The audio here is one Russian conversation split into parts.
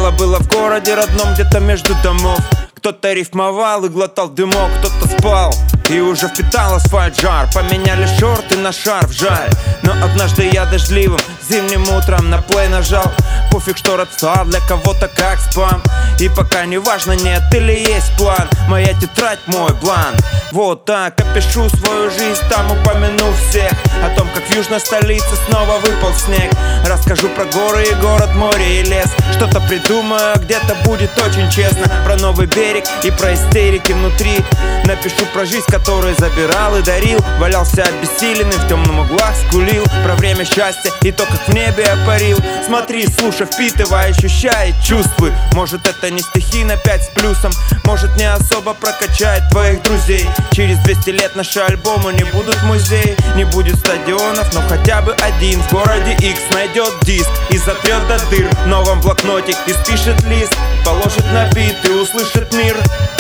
Мало было в городе родном, где-то между домов. Кто-то рифмовал и глотал дымок, кто-то спал и уже впитал асфальт жар. Поменяли шорты на шарф, жаль. Но однажды я дождливым зимним утром на плей нажал. Пофиг, что родца для кого-то как спам. И пока не важно, нет или есть план. Моя тетрадь, мой план. Вот так опишу свою жизнь, там упомяну всех. О том, как в южной столице снова выпал снег. Расскажу про горы и город, море и лес. Что-то придумаю, где-то будет очень честно. Про новый берег и про истерики внутри. Напишу про жизнь, которую забирал и дарил. Валялся обессиленный, в темном углах скулил. Про время счастья и то, как в небе я парил. Смотри, слушай, впитывай, ощущай, чувствуй. Может, это не стихи на 5 с плюсом. Может, не особо прокачает твоих друзей. Через 200 лет наши альбомы не будут в музее. Не будет стадионов, но хотя бы один в городе X найдет диск и затрет до дыр в новом блокноте и спишет лист. Положит на бит и услышит мир.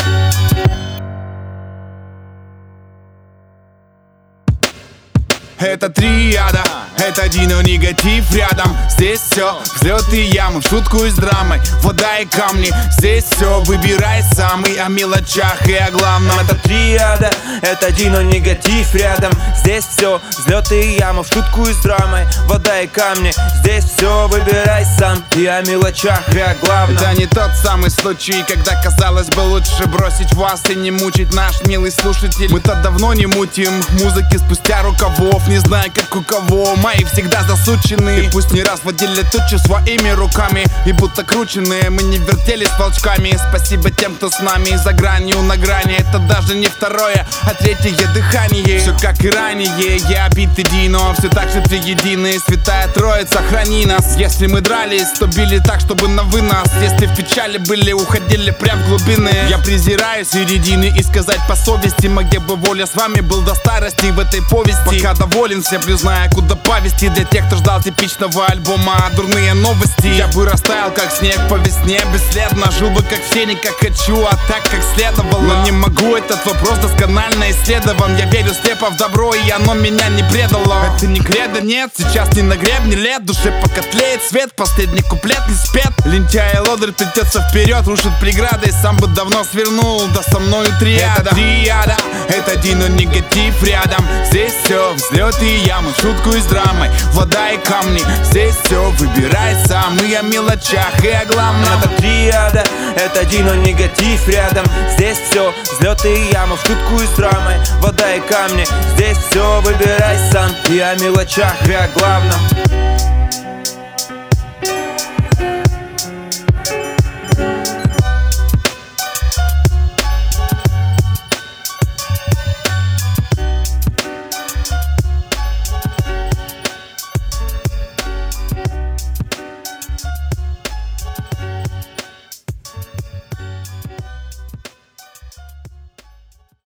Это триада, это Дино, негатив рядом. Здесь все взлеты и ямы, в шутку и с драмой. Вода и камни, здесь все выбирай сам. И о мелочах, и о главном. Это триада, это Дино, негатив рядом. Здесь все взлеты и ямы, в шутку и с драмой. Вода и камни, здесь все выбирай сам. И о мелочах, и о главном. Это не тот самый случай, когда казалось бы лучше бросить вас и не мучить наш милый слушатель. Мы-то давно не мутим музыки спустя рукавов. Не знаю, как у кого, мои всегда засучены. И пусть не раз водили тучу своими руками и будто крученные, мы не вертелись волчками. Спасибо тем, кто с нами за гранью на грани. Это даже не второе, а третье дыхание. Все как и ранее, я бит и Дино, все так же триединые. Святая Троица, храни нас. Если мы дрались, то били так, чтобы на вынос. Если в печали были, уходили прям в глубины. Я презираю середины и сказать по совести, моя бы воля с вами был до старости в этой повести. Пока доволен всем, зная, куда повести. Для тех, кто ждал типичного альбома, дурные новости. Я бы растаял, как снег по весне, бесследно. Жил бы, как все, не как хочу, а так, как следовало. Но не могу, этот вопрос досконально исследован. Я верю слепо в добро, и оно меня не предало. Это не кредо, нет, сейчас не на гребне лет. Душе пока тлеет свет, последний куплет не спет. Лентяй и лодырь плетется вперед, рушит преграды. Сам бы давно свернул, да со мною триада. Это триада, это Дино, негатив рядом. Здесь все взлеты и ямы, в шутку и с драмой. Вода и камни, здесь все выбирай сам. И о мелочах, и о главном. Это триада, это Дино, негатив рядом. Здесь все взлеты и ямы, в шутку и с драмой. Вода и камни, здесь все выбирай сам. И о мелочах, и о главном.